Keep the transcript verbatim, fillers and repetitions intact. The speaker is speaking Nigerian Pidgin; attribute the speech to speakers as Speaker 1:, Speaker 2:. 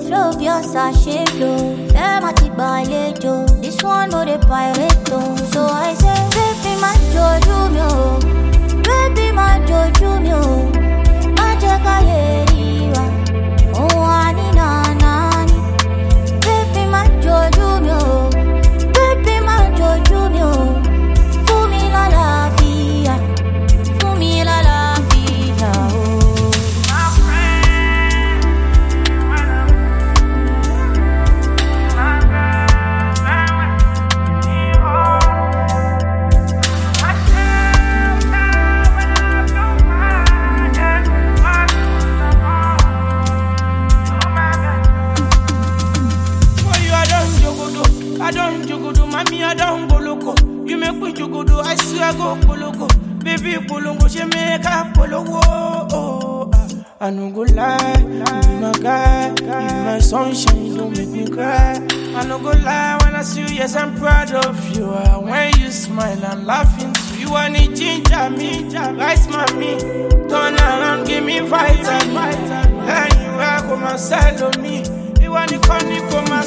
Speaker 1: slow, be a sachet flow. Fermatic by lejo. This one no the pirate tone. So I say, baby, my jojo mio. Baby, my jojo mio. Majeka yeriwa. Oh, ani na nani. Baby, my jojo mio. Baby, my jojo mio. Fumi la la via. Fumi la la via. Oh.
Speaker 2: I don't jogodo, mommy, I don't go loco. You make me jogodo, I see I go poloko. Baby, polongo, she make a polongo. Oh, I no go lie, you be my guy, you be my sunshine, you don't make me cry. I no go lie when I see you, yes, I'm proud of you. And when you smile, I'm laughing too. You want to ginger me, rice mommy. Turn around, give me vitamin. And you are come and sell on me. You want to come, you come